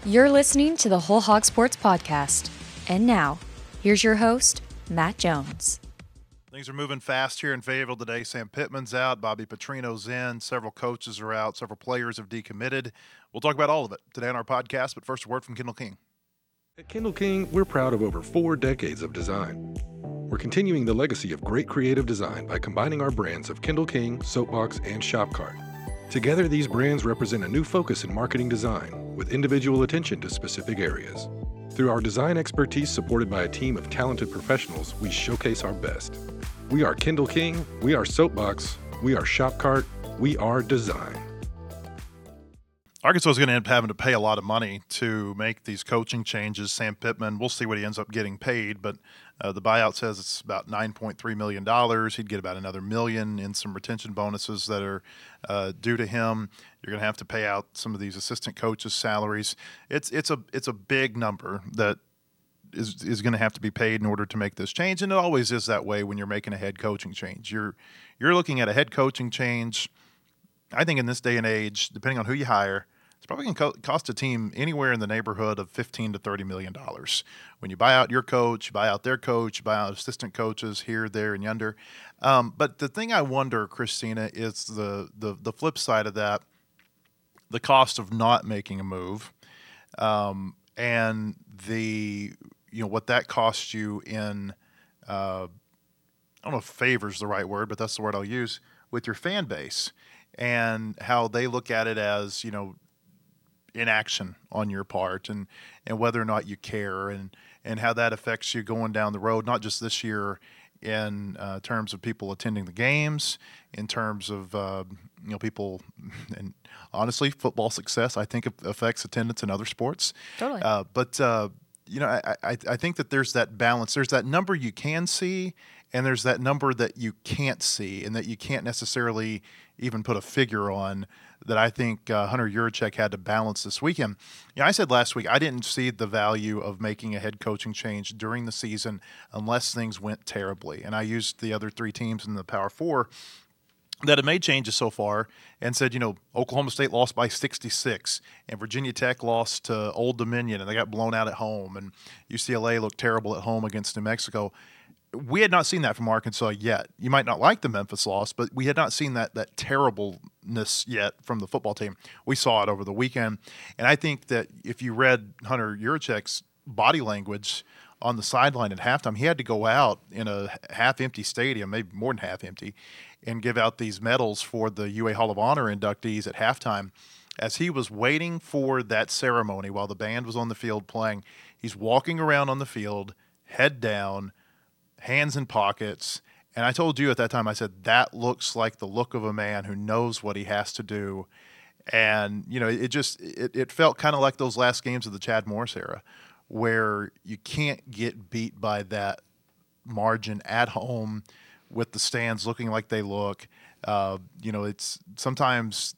You're listening to the Whole Hog Sports Podcast. And now, here's your host, Matt Jones. Things are moving fast here in Fayetteville today. Sam Pittman's out, Bobby Petrino's in, several coaches are out, several players have decommitted. We'll talk about all of it today on our podcast, but first a word from Kendall King. At Kendall King, we're proud of over 4 decades of design. We're continuing the legacy of great creative design by combining our brands of Kendall King, Soapbox, and Shopcart. Together, these brands represent a new focus in marketing design, with individual attention to specific areas. Through our design expertise supported by a team of talented professionals, we showcase our best. We are Kendall King, we are Soapbox, we are Shopcart, we are design. Arkansas is going to end up having to pay a lot of money to make these coaching changes. Sam Pittman, we'll see what he ends up getting paid, but the buyout says it's about $9.3 million. He'd get about another $1 million in some retention bonuses that are due to him. You're going to have to pay out some of these assistant coaches' salaries. It's a big number that is going to have to be paid in order to make this change, and it always is that way when you're making a head coaching change. You're looking at a head coaching change. I think in this day and age, depending on who you hire, it's probably going to cost a team anywhere in the neighborhood of $15 to $30 million. When you buy out your coach, you buy out their coach, you buy out assistant coaches here, there, and yonder. But the thing I wonder, Christina, is the flip side of that, the cost of not making a move, and what that costs you in I don't know if favor is the right word, but that's the word I'll use, with your fan base, and how they look at it as, inaction on your part, and whether or not you care, and how that affects you going down the road, not just this year in terms of people attending the games, in terms of people, and honestly, football success, I think, affects attendance in other sports. Totally. I think that there's that balance. There's that number you can see, and there's that number that you can't see, and that you can't necessarily even put a figure on, that I think Hunter Yurachek had to balance this weekend. I said last week I didn't see the value of making a head coaching change during the season unless things went terribly. And I used the other 3 teams in the Power 4 that have made changes so far and said, Oklahoma State lost by 66, and Virginia Tech lost to Old Dominion, and they got blown out at home, and UCLA looked terrible at home against New Mexico. We had not seen that from Arkansas yet. You might not like the Memphis loss, but we had not seen that terribleness yet from the football team. We saw it over the weekend. And I think that if you read Hunter Yurachek's body language on the sideline at halftime, he had to go out in a half-empty stadium, maybe more than half-empty, and give out these medals for the UA Hall of Honor inductees at halftime. As he was waiting for that ceremony while the band was on the field playing, he's walking around on the field, head down, hands in pockets, and I told you at that time, I said, that looks like the look of a man who knows what he has to do. And, it felt kind of like those last games of the Chad Morris era, where you can't get beat by that margin at home with the stands looking like they look. It's sometimes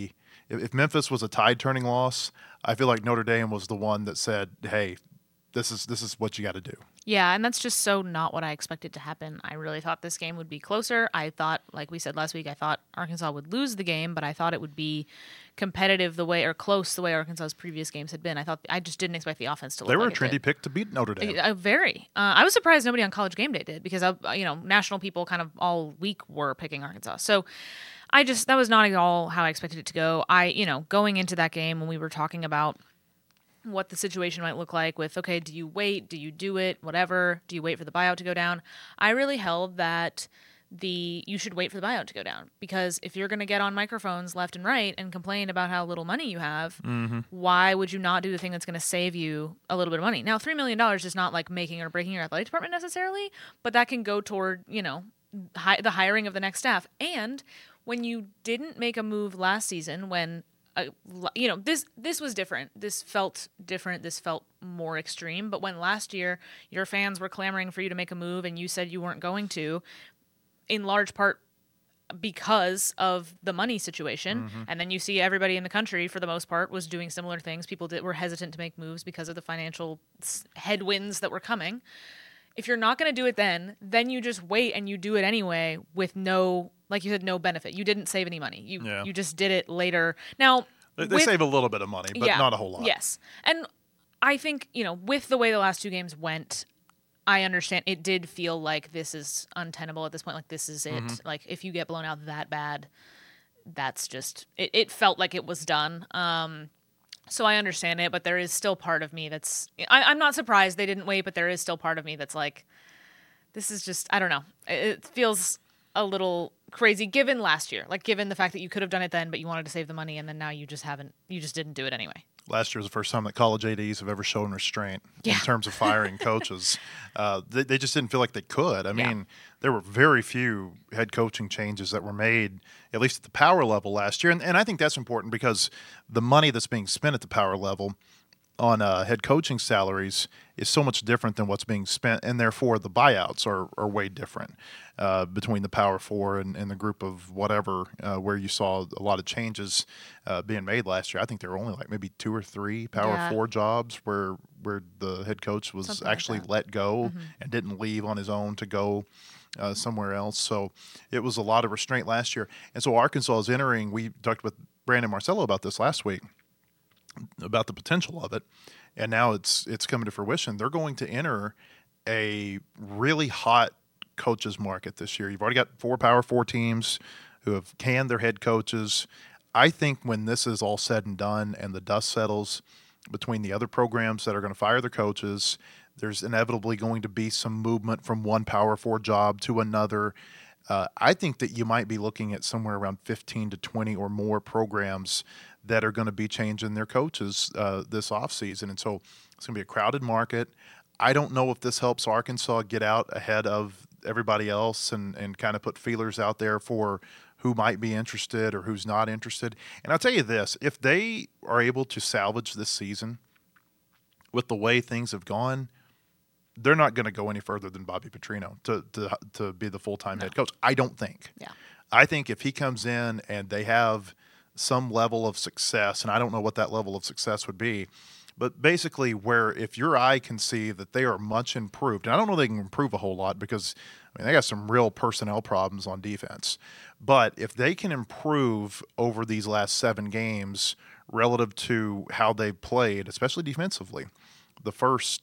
if Memphis was a tide-turning loss, I feel like Notre Dame was the one that said, hey, this is what you got to do. Yeah, and that's just so not what I expected to happen. I really thought this game would be closer. I thought, like we said last week, I thought Arkansas would lose the game, but I thought it would be competitive close the way Arkansas's previous games had been. I just didn't expect the offense to look like it. They were a trendy pick to beat Notre Dame. Very. I was surprised nobody on College Game Day did, because national people kind of all week were picking Arkansas. So that was not at all how I expected it to go. Going into that game when we were talking about what the situation might look like with, okay, do you wait? Do you do it? Whatever. Do you wait for the buyout to go down? I really held that you should wait for the buyout to go down, because if you're going to get on microphones left and right and complain about how little money you have, why would you not do the thing that's going to save you a little bit of money? Now, $3 million is not like making or breaking your athletic department necessarily, but that can go toward, the hiring of the next staff. And when you didn't make a move last season, when this was different. This felt different. This felt more extreme. But when last year your fans were clamoring for you to make a move and you said you weren't going to, in large part because of the money situation, and then you see everybody in the country, for the most part, was doing similar things. People were hesitant to make moves because of the financial headwinds that were coming. If you're not going to do it then you just wait and you do it anyway with no, like you said, no benefit. You didn't save any money. You just did it later. Now, They save a little bit of money, but not a whole lot. Yes. And I think, with the way the last 2 games went, I understand it did feel like this is untenable at this point. Like, this is it. Mm-hmm. Like, if you get blown out that bad, that's just it felt like it was done. So I understand it, but there is still part of me that's I'm not surprised they didn't wait, but there is still part of me that's like, this is just, I don't know. It feels a little crazy given last year, like given the fact that you could have done it then, but you wanted to save the money, and then now you just didn't do it anyway. Last year was the first time that college ADs have ever shown restraint in terms of firing coaches. They just didn't feel like they could. I mean, there were very few head coaching changes that were made, at least at the power level last year. And I think that's important because the money that's being spent at the power level on head coaching salaries is so much different than what's being spent, and therefore the buyouts are way different between the Power Four and the group of whatever, where you saw a lot of changes being made last year. I think there were only like maybe 2 or 3 Power Four jobs where the head coach was Something actually like that. let go and didn't leave on his own to go somewhere else. So it was a lot of restraint last year. And so Arkansas is entering, we talked with Brandon Marcello about this last week, about the potential of it, and now it's coming to fruition. They're going to enter a really hot coaches market this year. You've already got 4 Power 4 teams who have canned their head coaches. I think when this is all said and done and the dust settles between the other programs that are going to fire their coaches, there's inevitably going to be some movement from one Power 4 job to another. I think that you might be looking at somewhere around 15 to 20 or more programs that are going to be changing their coaches this offseason. And so it's going to be a crowded market. I don't know if this helps Arkansas get out ahead of everybody else and kind of put feelers out there for who might be interested or who's not interested. And I'll tell you this, if they are able to salvage this season with the way things have gone, they're not going to go any further than Bobby Petrino to be the full-time head coach. I don't think. Yeah. I think if he comes in and they have some level of success, and I don't know what that level of success would be, but basically where if your eye can see that they are much improved, and I don't know they can improve a whole lot because they got some real personnel problems on defense, but if they can improve over these last 7 games relative to how they've played, especially defensively, the first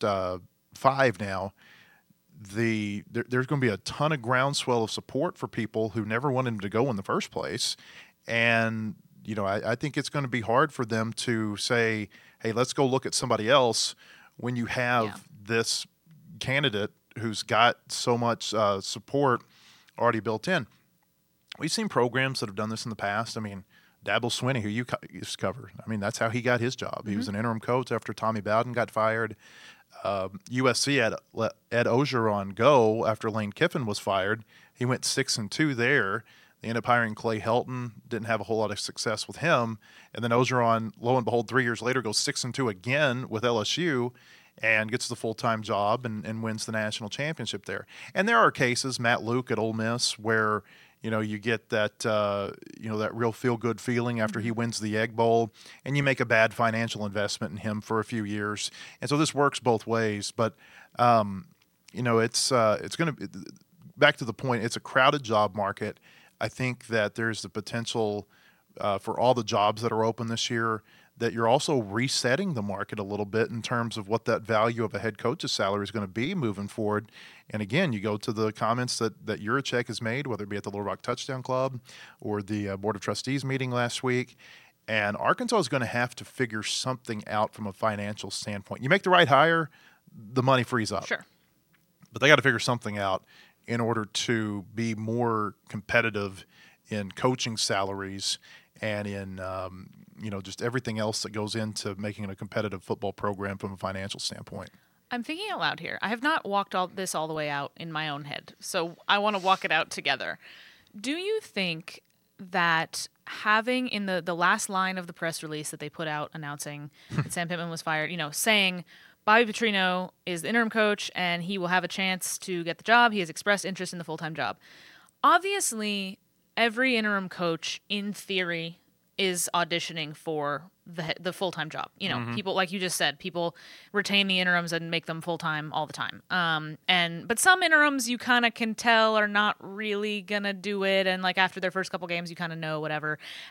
5 now, there's going to be a ton of groundswell of support for people who never wanted him to go in the first place. And, I think it's going to be hard for them to say, hey, let's go look at somebody else when you have this candidate who's got so much support already built in. We've seen programs that have done this in the past. I mean, Dabo Swinney, who you used to cover, that's how he got his job. He was an interim coach after Tommy Bowden got fired. USC had Ed Ogeron go after Lane Kiffin was fired. He went 6-2 there. They ended up hiring Clay Helton. Didn't have a whole lot of success with him. And then Ogeron, lo and behold, 3 years later, goes 6-2 again with LSU and gets the full-time job and wins the national championship there. And there are cases, Matt Luke at Ole Miss, where you get that that real feel-good feeling after he wins the Egg Bowl, and you make a bad financial investment in him for a few years. And so this works both ways. But it's going to back to the point. It's a crowded job market. I think that there's the potential for all the jobs that are open this year that you're also resetting the market a little bit in terms of what that value of a head coach's salary is going to be moving forward. And again, you go to the comments that Yurachek has made, whether it be at the Little Rock Touchdown Club or the Board of Trustees meeting last week. And Arkansas is going to have to figure something out from a financial standpoint. You make the right hire, the money frees up. Sure. But they got to figure something out in order to be more competitive in coaching salaries and in just everything else that goes into making it a competitive football program from a financial standpoint. I'm thinking out loud here. I have not walked all the way out in my own head, so I want to walk it out together. Do you think that having in the last line of the press release that they put out announcing that Sam Pittman was fired, saying Bobby Petrino is the interim coach and he will have a chance to get the job. He has expressed interest in the full-time job. Obviously, every interim coach, in theory, is auditioning for the full-time job. People, like you just said, people retain the interims and make them full-time all the time. But some interims you kind of can tell are not really gonna do it, and like after their first couple games, you kind of know whatever. And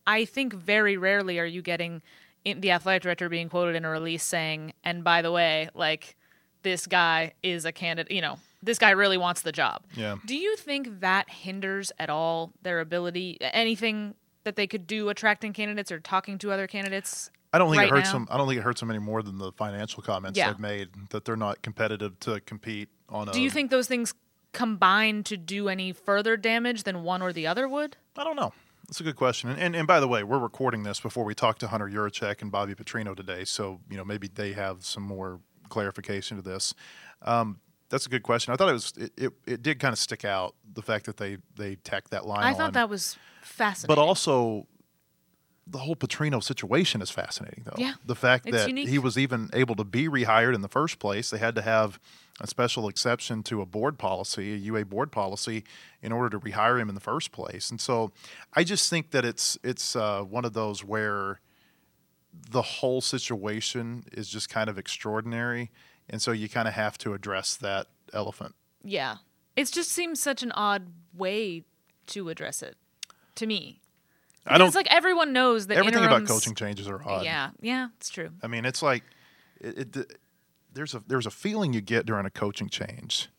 I think very rarely are you getting the athletic director being quoted in a release saying, and by the way, like, this guy is a candidate, this guy really wants the job. Yeah. Do you think that hinders at all their ability, anything that they could do attracting candidates or talking to other candidates? I don't think right it hurts now? them. I don't think it hurts them any more than the financial comments Yeah. they've made, that they're not competitive to compete on. Do you think those things combine to do any further damage than one or the other would? I don't know. That's a good question. And by the way, we're recording this before we talk to Hunter Yurachek and Bobby Petrino today, so maybe they have some more clarification to this. That's a good question. I thought it did kind of stick out, the fact that they tacked that line on. I thought that was fascinating. But also, the whole Petrino situation is fascinating, though. Yeah, The fact it's that unique. he was even able to be rehired in the first place. They had to have a special exception to a board policy, a UA board policy, in order to rehire him in the first place. And so I just think that it's one of those where the whole situation is just kind of extraordinary. And so you kind of have to address that elephant. Yeah. It just seems such an odd way to address it, to me. It's like everyone knows that everything about interims- coaching changes are odd. Yeah, it's true. I mean, it's like there's a feeling you get during a coaching change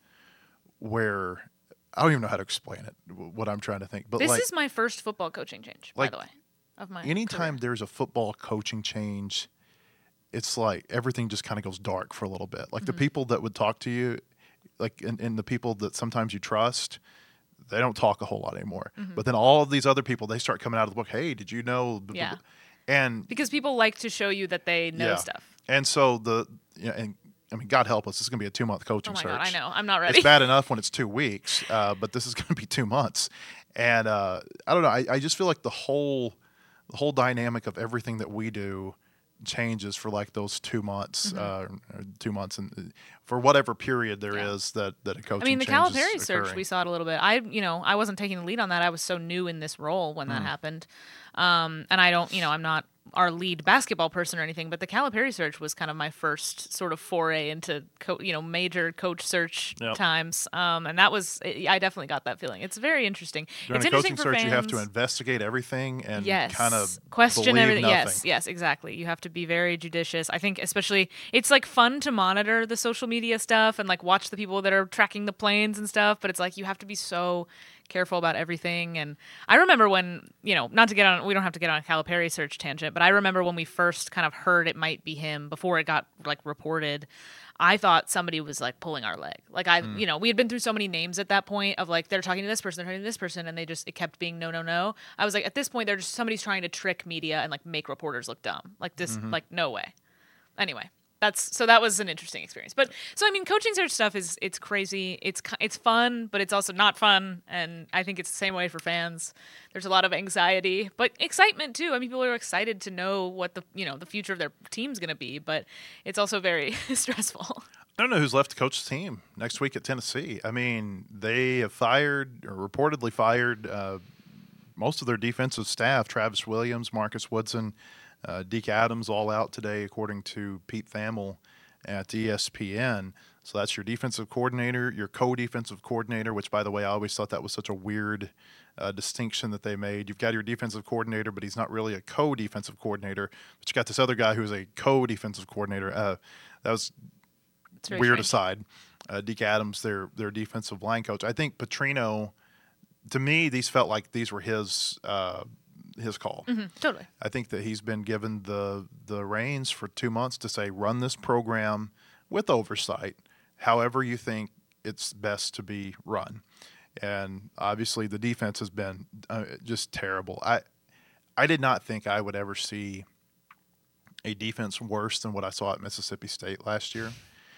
where I don't even know how to explain it. What I'm trying to think, but This like, is my first football coaching change, by like, the way, of my anytime career. there's a football coaching change, it's like everything just kind of goes dark for a little bit. Like the Mm-hmm. people that would talk to you, like and the people that sometimes you trust, they don't talk a whole lot anymore. Mm-hmm. But then all of these other people, they start coming out of the book. Hey, did you know? Yeah. And Because people like to show you that they know stuff. And so and I mean, God help us, this is going to be a 2-month Oh coaching my search. God, I know. I'm not ready. It's bad enough when it's 2 weeks, but this is going to be 2 months. And I don't know. I just feel like the whole dynamic of everything that we do changes for like those 2 months, Mm-hmm. 2 months, and for whatever period there is that a coaching. I mean, the change is Calipari search, occurring. we saw it a little bit. I wasn't taking the lead on that. I was so new in this role when that happened. And I don't, I'm not our lead basketball person or anything, but the Calipari search was kind of my first sort of foray into, major coach search Yep. times. And that was, I definitely got that feeling. It's very interesting. During It's a interesting coaching for search, fans. you have to investigate everything and Yes. kind of question believe everything. nothing. Yes, exactly. You have to be very judicious. I think especially it's like fun to monitor the social media stuff and like watch the people that are tracking the planes and stuff, but it's like you have to be so careful about everything. And I remember when, not to get on, we don't have to get on a Calipari search tangent, but I remember when we first kind of heard it might be him before it got like reported, I thought somebody was like pulling our leg. Like we had been through so many names at that point of like, they're talking to this person, they're talking to this person. And it kept being no. I was like, at this point, they're just, somebody's trying to trick media and like make reporters look dumb. Like this, like no way. Anyway. That was an interesting experience. But so I mean, coaching search stuff it's crazy. It's fun, but it's also not fun. And I think it's the same way for fans. There's a lot of anxiety, but excitement too. I mean, people are excited to know what the future of their team's going to be, but it's also very stressful. I don't know who's left to coach the team next week at Tennessee. I mean, they have fired or reportedly fired most of their defensive staff. Travis Williams, Marcus Woodson, Deke Adams, all out today, according to Pete Thamel at ESPN. So that's your defensive coordinator, your co-defensive coordinator, which, by the way, I always thought that was such a weird distinction that they made. You've got your defensive coordinator, but he's not really a co-defensive coordinator. But you got this other guy who's a co-defensive coordinator. That was It's very weird strange. aside. Deke Adams, their defensive line coach. I think Petrino, to me, these felt like these were his call. Totally. I think that he's been given the reins for 2 months to say, run this program with oversight, however you think it's best to be run. And obviously the defense has been just terrible. I did not think I would ever see a defense worse than what I saw at Mississippi State last year.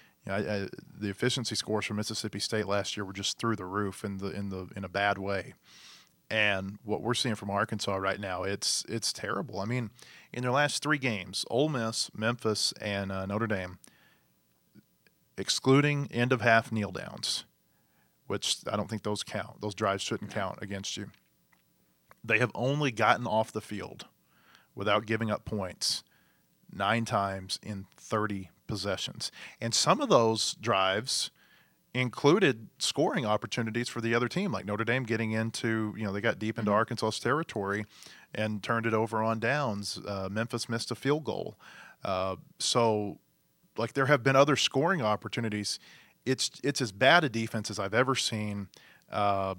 The efficiency scores for Mississippi State last year were just through the roof in a bad way. And what we're seeing from Arkansas right now, it's terrible. I mean, in their last 3 games, Ole Miss, Memphis, and Notre Dame, excluding end-of-half kneel-downs, which I don't think those count. Those drives shouldn't count against you. They have only gotten off the field without giving up points 9 times in 30 possessions. And some of those drives included scoring opportunities for the other team, like Notre Dame getting into, they got deep into Arkansas's territory and turned it over on downs. Memphis missed a field goal. So, like, there have been other scoring opportunities. It's as bad a defense as I've ever seen. I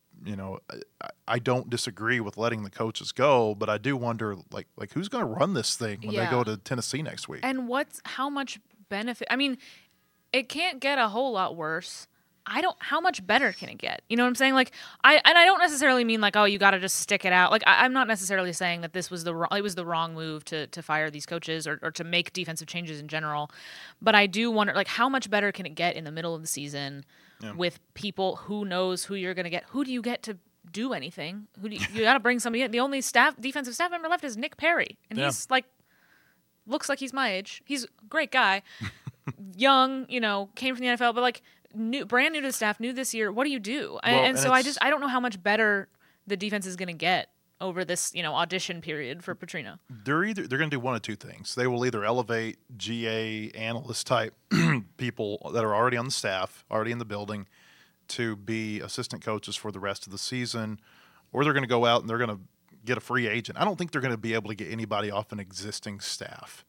don't disagree with letting the coaches go, but I do wonder, like who's going to run this thing when they go to Tennessee next week? And how much benefit? I mean, it can't get a whole lot worse. How much better can it get? You know what I'm saying? Like, I don't necessarily mean like, oh, you got to just stick it out. Like, I'm not necessarily saying that it was the wrong move to fire these coaches or to make defensive changes in general. But I do wonder, like, how much better can it get in the middle of the season with people who knows who you're going to get? Who do you get to do anything? You got to bring somebody in. The only defensive staff member left is Nick Perry. And he's like, looks like he's my age. He's a great guy. Young, came from the NFL, but like brand new to the staff, new this year. What do you do? I don't know how much better the defense is going to get over this, audition period for Petrino. They're going to do one of two things. They will either elevate GA analyst type people that are already on the staff, already in the building, to be assistant coaches for the rest of the season, or they're going to go out and they're going to get a free agent. I don't think they're going to be able to get anybody off an existing staff.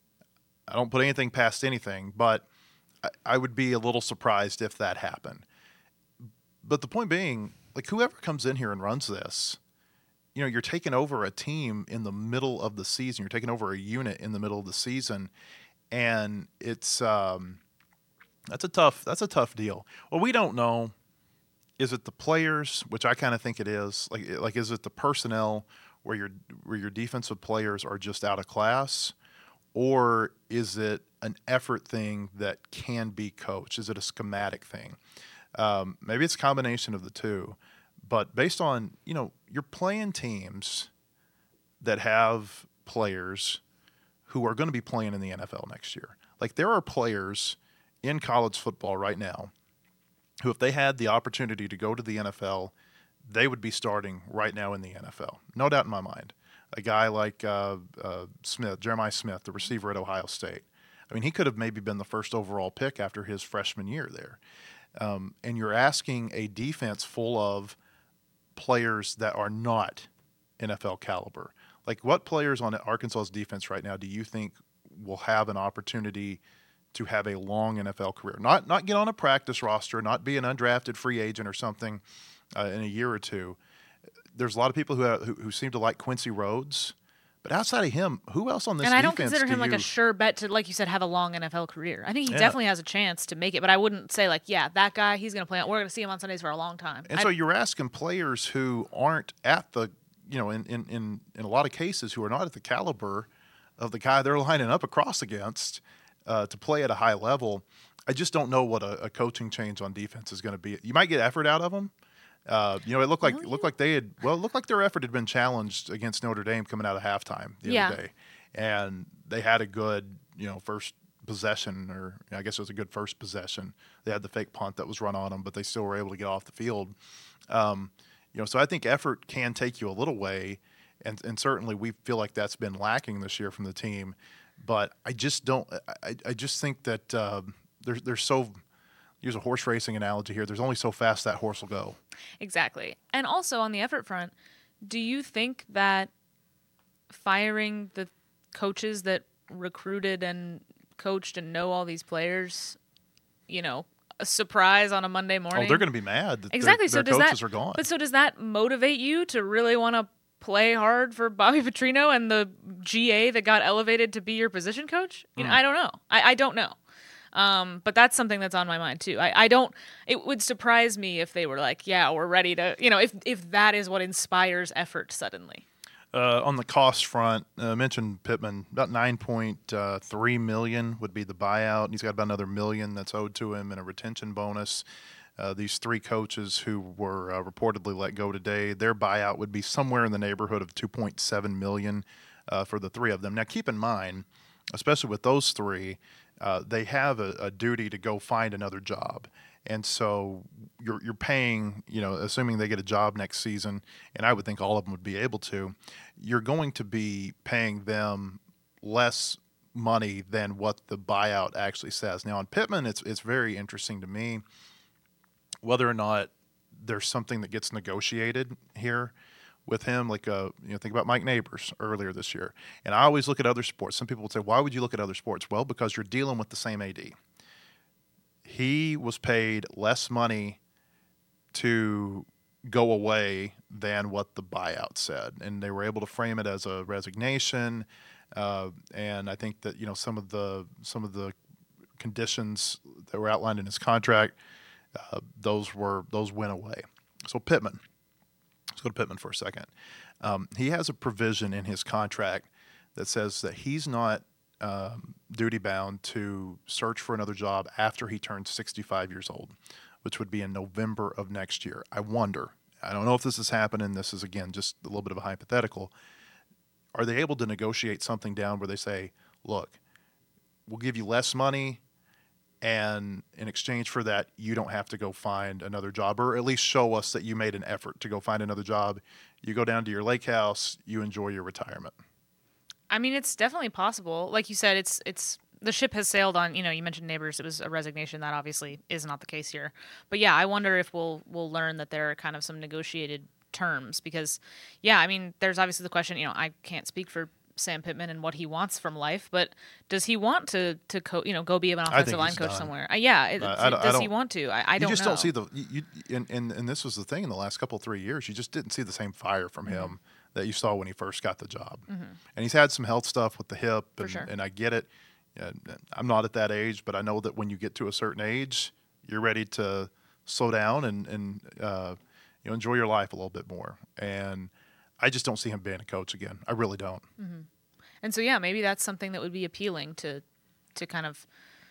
I don't put anything past anything, but I would be a little surprised if that happened. But the point being, like, whoever comes in here and runs this, you're taking over a team in the middle of the season. You're taking over a unit in the middle of the season, and it's that's a tough deal. Well, we don't know. Is it the players, which I kind of think it is? Like is it the personnel where your defensive players are just out of class? Or is it an effort thing that can be coached? Is it a schematic thing? Maybe it's a combination of the two. But based on, you're playing teams that have players who are going to be playing in the NFL next year. Like, there are players in college football right now who, if they had the opportunity to go to the NFL, they would be starting right now in the NFL. No doubt in my mind. A guy like Jeremiah Smith, the receiver at Ohio State. I mean, he could have maybe been the first overall pick after his freshman year there. And you're asking a defense full of players that are not NFL caliber. Like, what players on Arkansas's defense right now do you think will have an opportunity to have a long NFL career? Not get on a practice roster, not be an undrafted free agent or something in a year or two. There's a lot of people who seem to like Quincy Rhodes, but outside of him, who else on this defense? And I don't consider him like a sure bet to, like you said, have a long NFL career. I think he definitely has a chance to make it, but I wouldn't say like, that guy, he's going to play. We're going to see him on Sundays for a long time. And so you're asking players who aren't at the, in a lot of cases, who are not at the caliber of the guy they're lining up across against to play at a high level. I just don't know what a coaching change on defense is going to be. You might get effort out of them. It looked like their effort had been challenged against Notre Dame coming out of halftime the other day, and they had a good, first possession, or I guess it was a good first possession. They had the fake punt that was run on them, but they still were able to get off the field. So I think effort can take you a little way, and certainly we feel like that's been lacking this year from the team. But I just don't. I just think that there's so. Use a horse racing analogy here. There's only so fast that horse will go. Exactly. And also on the effort front, do you think that firing the coaches that recruited and coached and know all these players, a surprise on a Monday morning? Oh, they're going to be mad that exactly. their coaches are gone. But so does that motivate you to really want to play hard for Bobby Petrino and the GA that got elevated to be your position coach? I don't know. I don't know. But that's something that's on my mind too. It would surprise me if they were like, we're ready to, if that is what inspires effort suddenly. On the cost front, I mentioned Pittman, about $9.3 million would be the buyout. And he's got about another $1 million that's owed to him in a retention bonus. These three coaches who were reportedly let go today, their buyout would be somewhere in the neighborhood of $2.7 million for the three of them. Now, keep in mind, especially with those three, they have a duty to go find another job. And so you're paying, assuming they get a job next season, and I would think all of them would be able to, you're going to be paying them money than what the buyout actually says. Now on Pittman, it's very interesting to me whether or not there's something that gets negotiated here with him. Like, think about Mike Neighbors earlier this year. And I always look at other sports. Some people would say, why would you look at other sports? Well, because you're dealing with the same AD. He was paid less money to go away than what the buyout said. And they were able to frame it as a resignation. And I think that, some of the conditions that were outlined in his contract, those went away. So Pittman, let's go to Pittman for a second. He has a provision in his contract that says that he's not duty bound to search for another job after he turns 65 years old, which would be in November of next year. I wonder, I don't know if this is happening. This is, again, just a little bit of a hypothetical. Are they able to negotiate something down where they say, look, we'll give you less money, and in exchange for that, you don't have to go find another job, or at least show us that you made an effort to go find another job. You go down to your lake house, you enjoy your retirement. I mean, it's definitely possible. Like you said, it's the ship has sailed on. You mentioned Neighbors; it was a resignation. That obviously is not the case here. But yeah, I wonder if we'll learn that there are kind of some negotiated terms, because, yeah, I mean, there's obviously the question. I can't speak for Sam Pittman and what he wants from life, but does he want to go be an offensive line coach somewhere? Does he want to? I don't know. You just don't see and this was the thing in the last couple 3 years. You just didn't see the same fire from him that you saw when he first got the job. And he's had some health stuff with the hip, and, sure. and I get it. I'm not at that age, but I know that when you get to a certain age, you're ready to slow down and enjoy your life a little bit more. And I just don't see him being a coach again. I really don't. Mm-hmm. And so, yeah, maybe that's something that would be appealing to kind of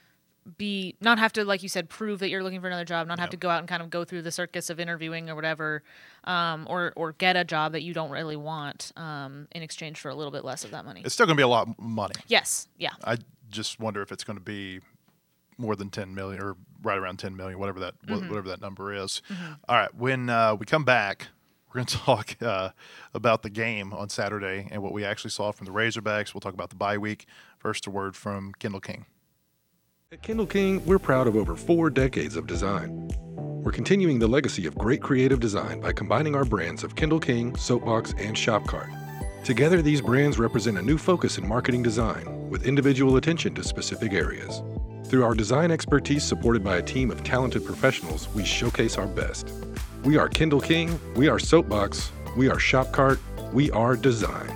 not have to, like you said, prove that you're looking for another job, not have to go out and kind of go through the circus of interviewing or whatever, or get a job that you don't really want in exchange for a little bit less of that money. It's still going to be a lot of money. Yes, yeah. I just wonder if it's going to be more than 10 million or right around 10 million, whatever that number is. All right, when we come back, we're going to talk about the game on Saturday and what we actually saw from the Razorbacks. We'll talk about the bye week. First, a word from Kendall King. At Kendall King, we're proud of over 4 decades of design. We're continuing the legacy of great creative design by combining our brands of Kendall King, Soapbox, and Shopcart. Together, these brands represent a new focus in marketing design with individual attention to specific areas. Through our design expertise supported by a team of talented professionals, we showcase our best. We are Kendall King, we are Soapbox, we are Shopcart, we are design.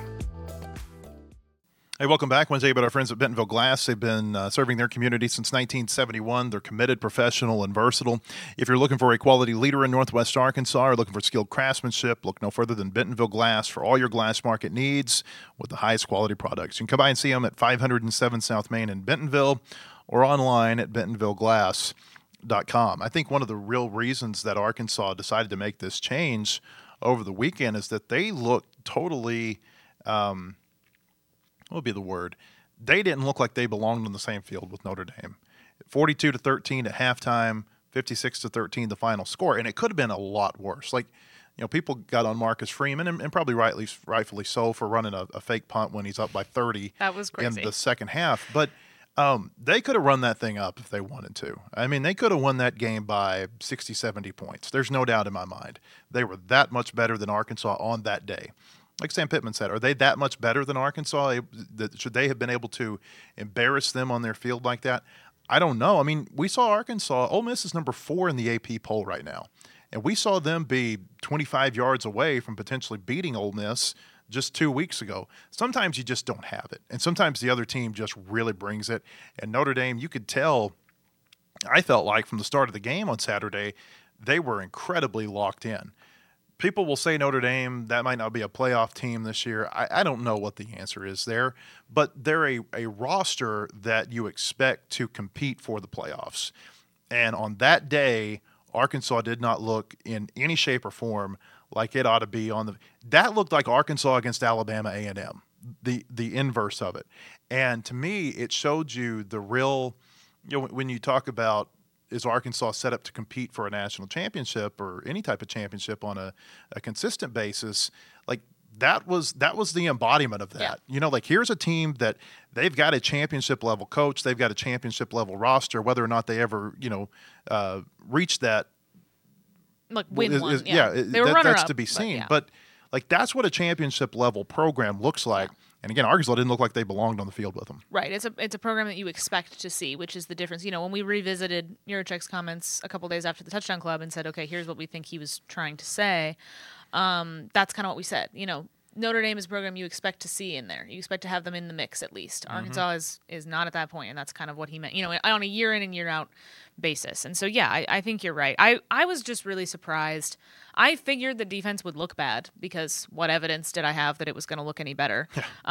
Hey, welcome back. Wednesday about our friends at Bentonville Glass. They've been serving their community since 1971. They're committed, professional, and versatile. If you're looking for a quality leader in Northwest Arkansas or looking for skilled craftsmanship, look no further than Bentonville Glass for all your glass market needs with the highest quality products. You can come by and see them at 507 South Main in Bentonville or online at bentonvilleglass.com. I think one of the real reasons that Arkansas decided to make this change over the weekend is that they looked totally what would be the word? They didn't look like they belonged on the same field with Notre Dame. 42-13 at halftime, 56-13 the final score, and it could have been a lot worse. People got on Marcus Freeman, and probably rightfully so, for running a fake punt when he's up by 30. That was crazy in the second half. But they could have run that thing up if they wanted to. I mean, they could have won that game by 60, 70 points. There's no doubt in my mind. They were that much better than Arkansas on that day. Like Sam Pittman said, are they that much better than Arkansas? Should they have been able to embarrass them on their field like that? I don't know. I mean, we saw Arkansas. Ole Miss is number 4 in the AP poll right now. And we saw them be 25 yards away from potentially beating Ole Miss just 2 weeks ago. Sometimes you just don't have it. And sometimes the other team just really brings it. And Notre Dame, you could tell, I felt like from the start of the game on Saturday, they were incredibly locked in. People will say Notre Dame, that might not be a playoff team this year. I don't know what the answer is there, but they're a roster that you expect to compete for the playoffs. And on that day, Arkansas did not look in any shape or form like it ought to be on the – that looked like Arkansas against Alabama A&M, the inverse of it. And to me, it showed you the real – when you talk about – is Arkansas set up to compete for a national championship or any type of championship on a consistent basis? Like, that was the embodiment of that. Yeah. Like here's a team that they've got a championship level coach, they've got a championship level roster. Whether or not they ever reach that, like win one, they were runner that's up, to be seen. yeah. But like that's what a championship level program looks like. Yeah. And again, Arkansas didn't look like they belonged on the field with them. Right. It's a program that you expect to see, which is the difference. When we revisited Yurachek's comments a couple days after the Touchdown Club and said, okay, here's what we think he was trying to say. That's kind of what we said. Notre Dame is a program you expect to see in there. You expect to have them in the mix at least. Arkansas is not at that point, and that's kind of what he meant. On a year in and year out basis. And so I think you're right. I was just really surprised. I figured the defense would look bad because what evidence did I have that it was going to look any better?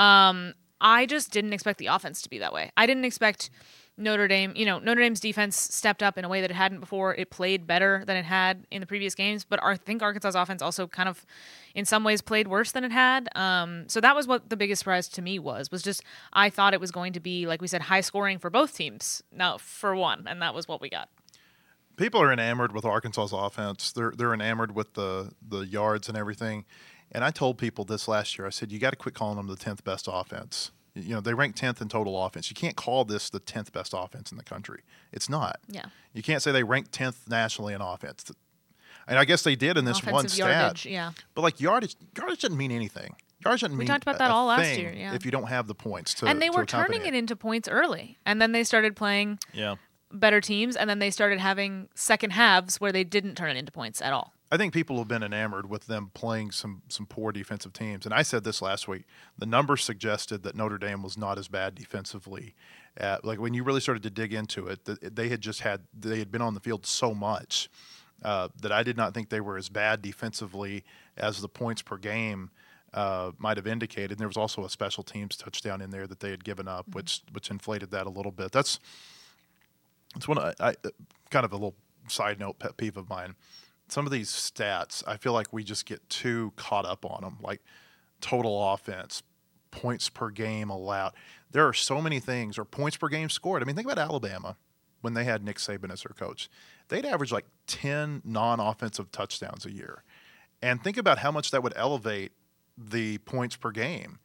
I just didn't expect the offense to be that way. I didn't expect Notre Dame. Notre Dame's defense stepped up in a way that it hadn't before. It played better than it had in the previous games, but I think Arkansas's offense also kind of, in some ways, played worse than it had. So that was what the biggest surprise to me was just I thought it was going to be, like we said, high scoring for both teams. Now for one, and that was what we got. People are enamored with Arkansas's offense. They're enamored with the yards and everything. And I told people this last year. I said, you got to quit calling them the 10th best offense. They rank 10th in total offense. You can't call this the 10th best offense in the country. It's not. Yeah. You can't say they rank 10th nationally in offense. And I guess they did in this Offensive one stat. yardage, yeah. But like yardage doesn't mean anything. Yardage doesn't mean talked about that a all last thing year, yeah. if you don't have the points to And they were accompany turning it into points early, and then they started playing better teams, and then they started having second halves where they didn't turn it into points at all. I think people have been enamored with them playing some poor defensive teams. And I said this last week. The numbers suggested that Notre Dame was not as bad defensively. Like when you really started to dig into it, they had been on the field so much that I did not think they were as bad defensively as the points per game might have indicated. And there was also a special teams touchdown in there that they had given up, which inflated that a little bit. That's one I kind of a little side note pet peeve of mine. Some of these stats, I feel like we just get too caught up on them, like total offense, points per game allowed. There are so many things, or points per game scored. I mean, think about Alabama when they had Nick Saban as their coach. They'd average like 10 non-offensive touchdowns a year. And think about how much that would elevate the points per game.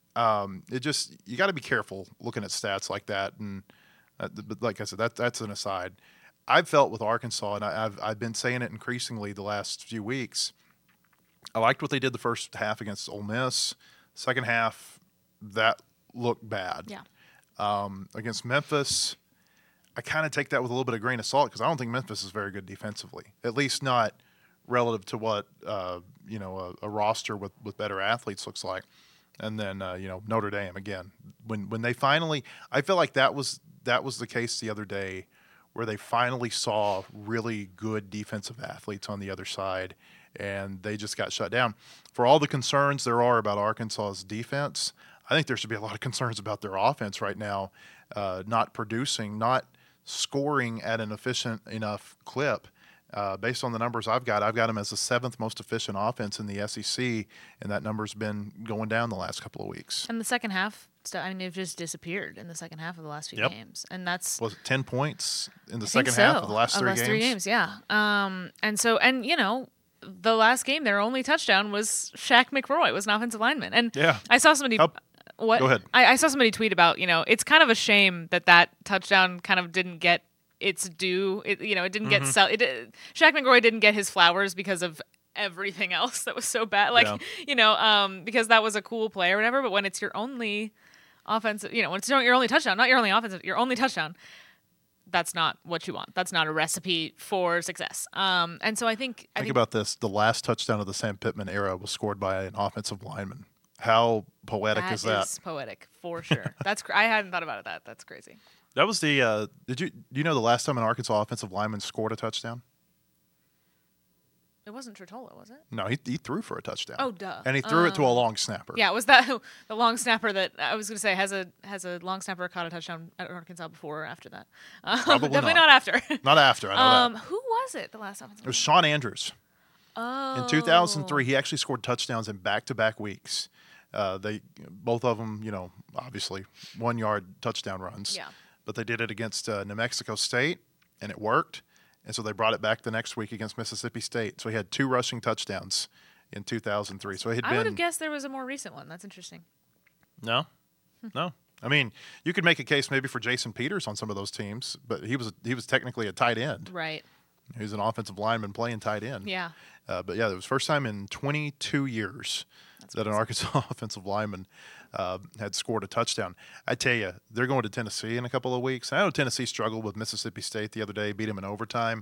You got to be careful looking at stats like that. And but like I said, that's an aside. I've felt with Arkansas, and I've been saying it increasingly the last few weeks. I liked what they did the first half against Ole Miss. Second half, that looked bad. Yeah. Against Memphis, I kind of take that with a little bit of grain of salt because I don't think Memphis is very good defensively, at least not relative to what a roster with better athletes looks like. And then Notre Dame again. When they finally, I feel like that was the case the other day, where they finally saw really good defensive athletes on the other side, and they just got shut down. For all the concerns there are about Arkansas's defense, I think there should be a lot of concerns about their offense right now, not producing, not scoring at an efficient enough clip. Based on the numbers I've got them as the 7th most efficient offense in the SEC, and that number's been going down the last couple of weeks. And the second half, they've just disappeared in the second half of the last few games, and that's was it 10 points in the second half of the last three games? Yeah. The last game, their only touchdown was Shaq McRoy, was an offensive lineman, and I saw somebody. What? Go ahead. I saw somebody tweet about it's kind of a shame that touchdown kind of didn't get its due. It didn't get Shaq McRoy didn't get his flowers because of everything else that was so bad. Because that was a cool play or whatever. But when it's your only offensive, when it's your only touchdown, not your only offensive, your only touchdown, that's not what you want. That's not a recipe for success. And so I think about this: the last touchdown of the Sam Pittman era was scored by an offensive lineman. How poetic is that? That is poetic for sure. I hadn't thought about it. That's crazy. That was the. Do you know the last time an Arkansas offensive lineman scored a touchdown? It wasn't Tretola, was it? No, he threw for a touchdown. Oh, duh. And he threw it to a long snapper. Yeah, was that the long snapper that I was going to say has a long snapper caught a touchdown at Arkansas before or after that? Probably definitely not after. Not after. I know that. Who was it? The last offensive. It was Sean Andrews. Oh. In 2003, he actually scored touchdowns in back-to-back weeks. Both of them, obviously 1-yard touchdown runs. Yeah. But they did it against New Mexico State, and it worked. And so they brought it back the next week against Mississippi State. So he had 2 rushing touchdowns in 2003. So it had I would been have guessed there was a more recent one. That's interesting. no. I mean, you could make a case maybe for Jason Peters on some of those teams, but he was technically a tight end. Right. He was an offensive lineman playing tight end. Yeah. But yeah, it was the first time in 22 years that an Arkansas offensive lineman had scored a touchdown. I tell you, they're going to Tennessee in a couple of weeks. I know Tennessee struggled with Mississippi State the other day, beat them in overtime.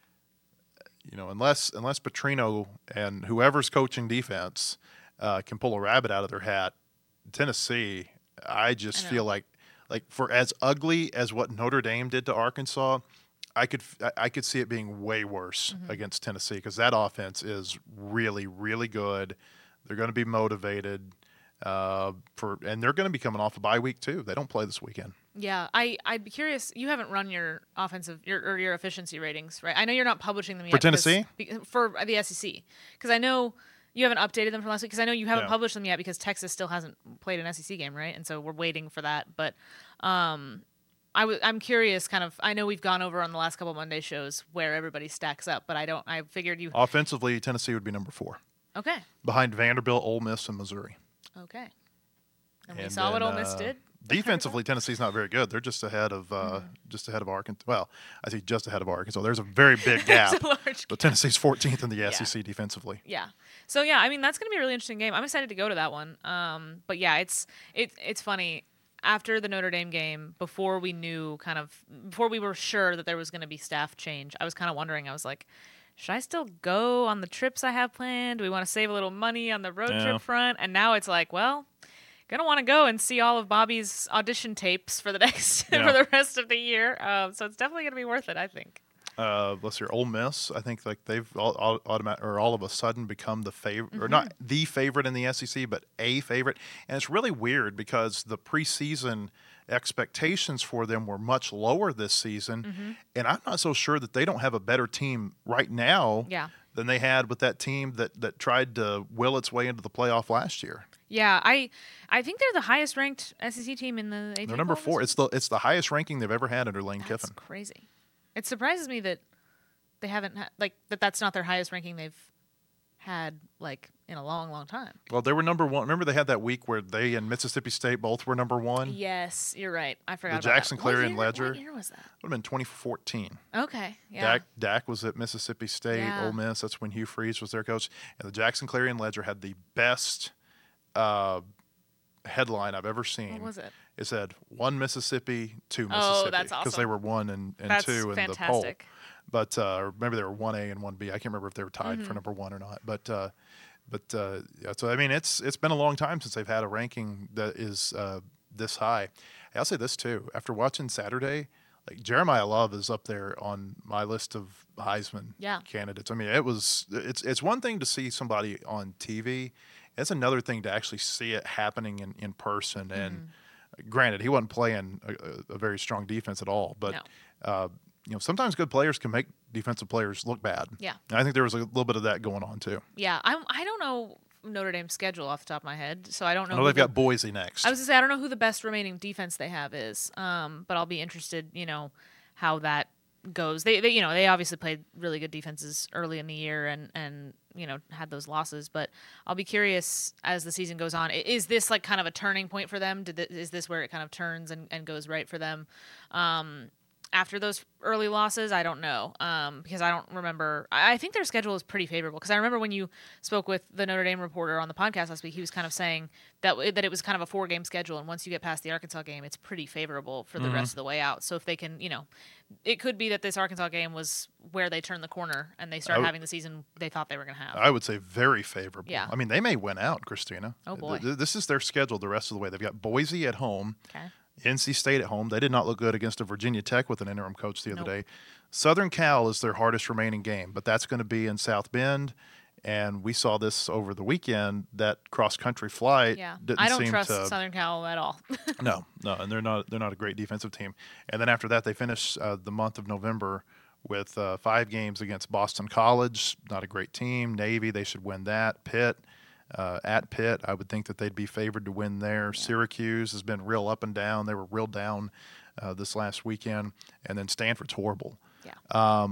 Unless Petrino and whoever's coaching defense can pull a rabbit out of their hat, Tennessee, I just feel like for as ugly as what Notre Dame did to Arkansas, I could see it being way worse against Tennessee because that offense is really, really good. They're going to be motivated and they're going to be coming off a bye week too. They don't play this weekend. Yeah, I'd be curious. You haven't run your your efficiency ratings, right? I know you're not publishing them yet For Tennessee? For the SEC, because I know you haven't updated them from last week. Because I know you haven't published them yet because Texas still hasn't played an SEC game, right? And so we're waiting for that. But I'm curious. Kind of, I know we've gone over on the last couple of Monday shows where everybody stacks up, but I figured you Offensively, Tennessee would be number 4. Okay. Behind Vanderbilt, Ole Miss, and Missouri. Okay. And we saw what Ole Miss did. Defensively, Tennessee's not very good. They're just ahead of Arkansas. Well, I say just ahead of Arkansas. There's a very big gap. There's a large gap. But Tennessee's 14th in the SEC defensively. Yeah. So yeah, I mean that's going to be a really interesting game. I'm excited to go to that one. But yeah, it's funny. After the Notre Dame game, before we were sure that there was going to be staff change, I was kind of wondering. I was like, should I still go on the trips I have planned? Do we want to save a little money on the road trip front? And now it's like, well, gonna want to go and see all of Bobby's audition tapes for the next for the rest of the year. So it's definitely gonna be worth it, I think. Let's see, Ole Miss. I think like they've all of a sudden become the favorite, or not the favorite in the SEC, but a favorite. And it's really weird because the preseason expectations for them were much lower this season, and I'm not so sure that they don't have a better team right now than they had with that team that tried to will its way into the playoff last year. Yeah, I think they're the highest ranked SEC team in the AP. They're number 4. It's the highest ranking they've ever had under Lane Kiffin. That's crazy. It surprises me that they haven't that's not their highest ranking they've had in a long, long time. Well, they were number 1. Remember they had that week where they and Mississippi State both were number 1? Yes, you're right. I forgot the about Jackson that. Clarion Ledger. What year was that? Would have been 2014. Okay, yeah. Dak was at Mississippi State, Ole Miss. That's when Hugh Freeze was their coach. And the Jackson Clarion Ledger had the best headline I've ever seen. What was it? It said 1 Mississippi, 2 Mississippi. Oh, that's awesome. Because they were 1 and that's 2 in fantastic. the poll. But maybe they were 1A and 1B. I can't remember if they were tied for number 1 or not. But yeah, so I mean, it's been a long time since they've had a ranking that is this high. I'll say this too. After watching Saturday, Jeremiah Love is up there on my list of Heisman candidates. I mean, it's one thing to see somebody on TV. It's another thing to actually see it happening in person. And granted, he wasn't playing a very strong defense at all, but sometimes good players can make defensive players look bad. Yeah. And I think there was a little bit of that going on too. Yeah, I don't know Notre Dame's schedule off the top of my head, so I don't know. I know they've got Boise next. I was gonna say I don't know who the best remaining defense they have is, but I'll be interested, how that goes. They obviously played really good defenses early in the year and had those losses, but I'll be curious as the season goes on. Is this kind of a turning point for them? Is this where it kind of turns and goes right for them? After those early losses, I don't know, because I don't remember. I think their schedule is pretty favorable, because I remember when you spoke with the Notre Dame reporter on the podcast last week, he was kind of saying that it was kind of a 4-game schedule, and once you get past the Arkansas game, it's pretty favorable for the rest of the way out. So if they can, it could be that this Arkansas game was where they turn the corner and they start having the season they thought they were going to have. I would say very favorable. Yeah. I mean, they may win out, Christina. Oh, boy. This is their schedule the rest of the way. They've got Boise at home. Okay. NC State at home. They did not look good against a Virginia Tech with an interim coach the other day. Southern Cal is their hardest remaining game, but that's going to be in South Bend. And we saw this over the weekend. That cross-country flight didn't I don't seem trust to, Southern Cal at all. no, and they're not a great defensive team. And then after that, they finish the month of November with 5 games against Boston College. Not a great team. Navy, they should win that. Pitt. At Pitt, I would think that they'd be favored to win there. Yeah. Syracuse has been real up and down. They were real down this last weekend. And then Stanford's horrible. Yeah.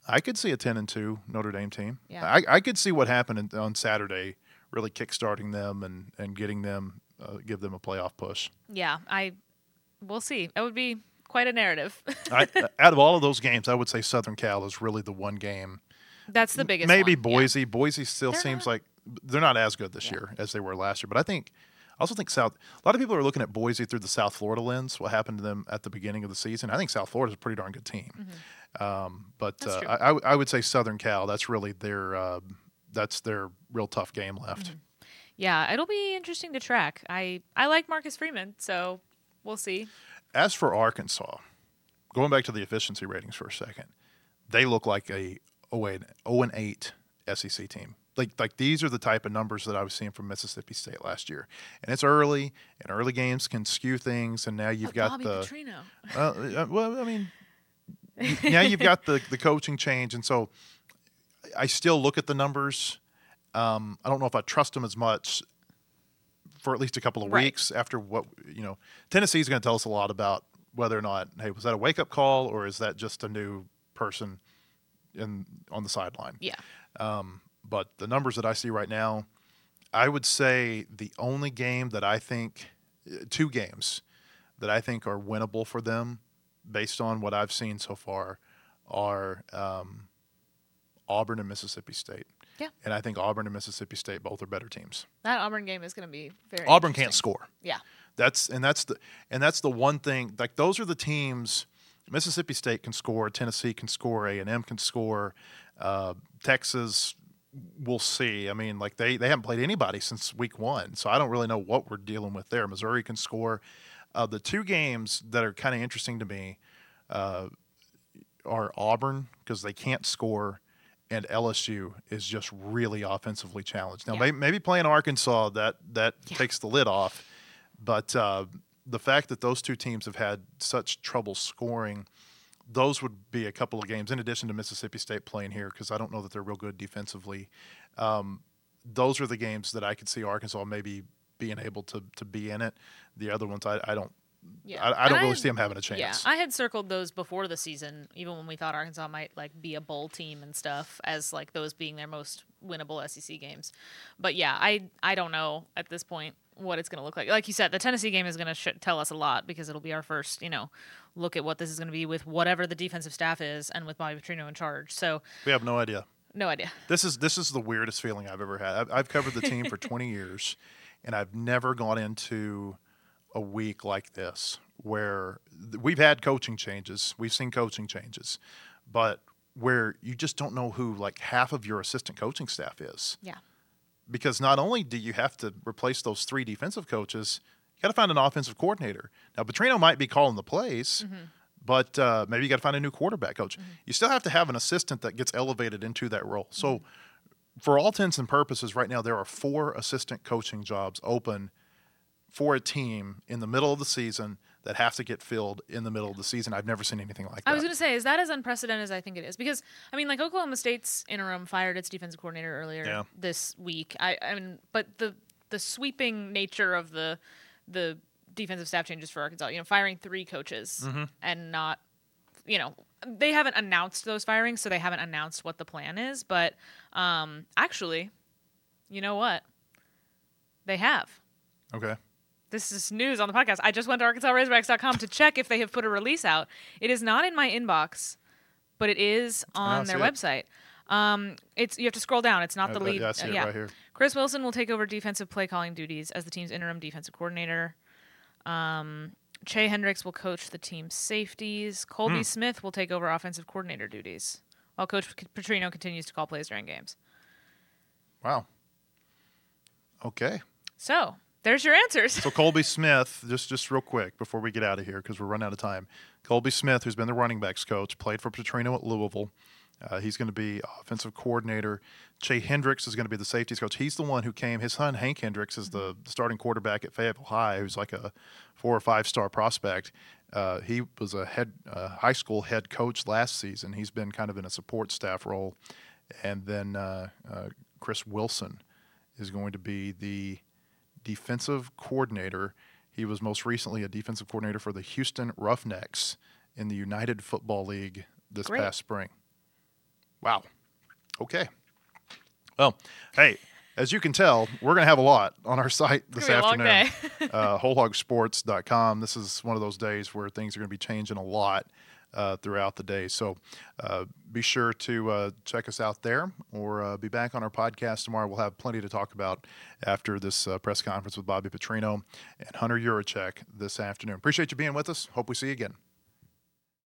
I could see a 10-2 Notre Dame team. Yeah. I could see what happened on Saturday, really kickstarting them and getting them, give them a playoff push. Yeah, we'll see. That would be quite a narrative. Out of all of those games, I would say Southern Cal is really the one game. That's the biggest Maybe one. Boise. Yeah. Boise still They're seems not- like they're not as good this year as they were last year. But I also think a lot of people are looking at Boise through the South Florida lens, what happened to them at the beginning of the season. I think South Florida is a pretty darn good team. But That's true. I would say Southern Cal, that's really that's their real tough game left. Yeah, it'll be interesting to track. I like Marcus Freeman, so we'll see. As for Arkansas, going back to the efficiency ratings for a second, they look like a 0-8 SEC team. Like these are the type of numbers that I was seeing from Mississippi State last year. And it's early, and early games can skew things. And now you've got Bobby the Petrino. well, I mean, now you've got the coaching change, and so I still look at the numbers. I don't know if I trust them as much for at least a couple of Right. weeks after what Tennessee is going to tell us a lot about whether or not, hey, was that a wake up call or is that just a new person on the sideline? Yeah. But the numbers that I see right now, I would say the only game that I think, 2 games that I think are winnable for them based on what I've seen so far are Auburn and Mississippi State. Yeah. And I think Auburn and Mississippi State both are better teams. That Auburn game is going to be very Auburn interesting. can't score. Yeah. That's the one thing. Like those are the teams. Mississippi State can score. Tennessee can score. A&M can score. Texas, we'll see. I mean, like they haven't played anybody since week 1, so I don't really know what we're dealing with there. Missouri can score. The 2 games that are kind of interesting to me are Auburn because they can't score, and LSU is just really offensively challenged. Now, Yeah. maybe playing Arkansas that takes the lid off, but the fact that those 2 teams have had such trouble scoring, those would be a couple of games in addition to Mississippi State playing here because I don't know that they're real good defensively. Those are the games that I could see Arkansas maybe being able to be in it. The other ones, I don't. Yeah. I And don't really had- see them having a chance. Yeah, I had circled those before the season, even when we thought Arkansas might like be a bowl team and stuff, as like those being their most winnable SEC games. But yeah, I don't know at this point what it's going to look like. Like you said, the Tennessee game is going to tell us a lot because it'll be our first, look at what this is going to be with whatever the defensive staff is and with Bobby Petrino in charge. So We have no idea. no idea. This is the weirdest feeling I've ever had. I've covered the team for 20 years, and I've never gone into a week like this where we've had coaching changes. We've seen coaching changes, but where you just don't know who like half of your assistant coaching staff is. Yeah. Because not only do you have to replace those 3 defensive coaches, you got to find an offensive coordinator. Now, Petrino might be calling the plays, but maybe you got to find a new quarterback coach. You still have to have an assistant that gets elevated into that role. So, for all intents and purposes, right now there are 4 assistant coaching jobs open for a team in the middle of the season that have to get filled in the middle of the season. I've never seen anything like that. I was going to say, is that as unprecedented as I think it is? Because, I mean, like Oklahoma State's interim fired its defensive coordinator earlier this week. I mean, but the sweeping nature of the defensive staff changes for Arkansas, firing 3 coaches and not, they haven't announced those firings, so they haven't announced what the plan is. But actually, you know what? They have. Okay. This is news on the podcast. I just went to ArkansasRazorbacks.com to check if they have put a release out. It is not in my inbox, but it is on their website. You have to scroll down. It's not the lead. I see it right here. Chris Wilson will take over defensive play calling duties as the team's interim defensive coordinator. Che Hendricks will coach the team's safeties. Colby Smith will take over offensive coordinator duties, while Coach Petrino continues to call plays during games. Wow. Okay. So there's your answers. So Colby Smith, just real quick before we get out of here because we're running out of time. Colby Smith, who's been the running backs coach, played for Petrino at Louisville. He's going to be offensive coordinator. Che Hendricks is going to be the safeties coach. He's the one who came. His son Hank Hendricks is the starting quarterback at Fayetteville High, who's like a 4 or 5 star prospect. He was a high school head coach last season. He's been kind of in a support staff role. And then Chris Wilson is going to be the defensive coordinator. He was most recently a defensive coordinator for the Houston Roughnecks in the United Football League this past spring. Wow. Okay. Well, hey, as you can tell, we're going to have a lot on our site this afternoon. Wholehogsports.com. This is one of those days where things are going to be changing a lot throughout the day. So be sure to check us out there, or be back on our podcast tomorrow. We'll have plenty to talk about after this press conference with Bobby Petrino and Hunter Yurachek this afternoon. Appreciate you being with us. Hope we see you again.